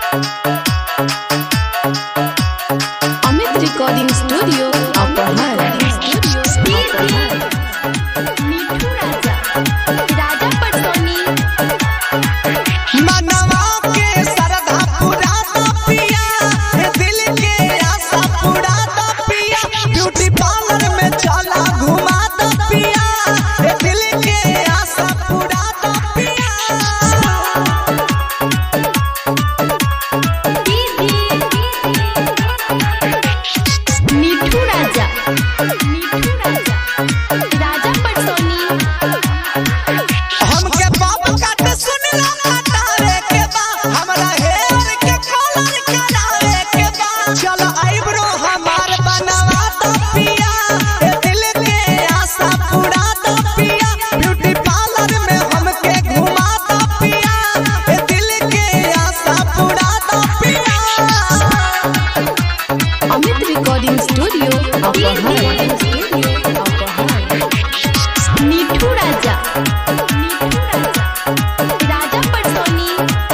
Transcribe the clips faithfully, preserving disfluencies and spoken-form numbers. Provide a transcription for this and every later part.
Amit recording studio अपहर। मिठू राजा राजा पटसोनी मनवा के सरधा पूरा दा पिया, दिल के आशा पूरा दा पिया, ब्यूटी पार्लर में चला घुमा दा पिया, दिल के आशा पूरा दा पिया। मिठू राजा मिठू राजा राजा पटसोनी हमके बाप काट सुन ला काटारे के बा, हमरा हेयर के कलर करावे के बा, चल आईब्रो हमार बनवा दा पिया, दिल के आशा पूरा दा पिया, ब्यूटी पार्लर में हमके घुमा दा पिया, दिल के आशा पूरा दा पिया। अमित रिकॉर्डिंग स्टूडियो अपहर। मिठू राजा मिठू राजा राजा पटसोनी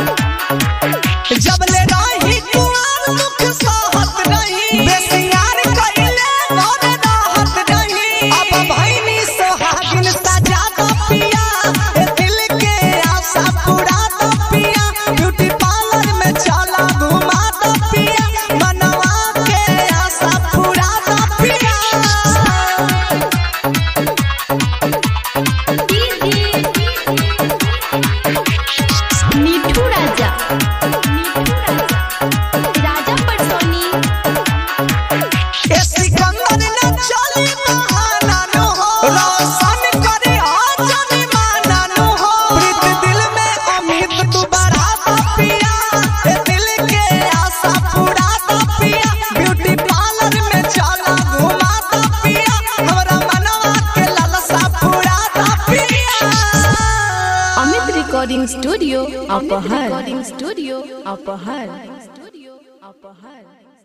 जब ले रही कुआर दुख सहत रही, बेसियार कइले मोरे राहत रही, अब भइनी सोहागिन सजा दा पिया, दिल के आशा पूरा दा पिया, ब्यूटी पार्लर में चला घुमा दा पिया, मनवा के आशा पूरा दा पिया। मिठू राजा मिठू राजा राजा पटसोनी ए सिकंदर न चली बहाना नो हो, रोशन करे आजनी माना नो हो, प्रीत दिल में उम्मीद तू बढ़ा दा पिया, दिल के आशा पूरा दा पिया, ब्यूटी पार्लर में चला घुमा दा पिया, हमरा मनवा के लालसा पूरा दा पिया। अमित रिकॉर्डिंग स्टूडियो अपहर। रिकॉर्डिंग स्टूडियो अपहर। स्टूडियो अपहर।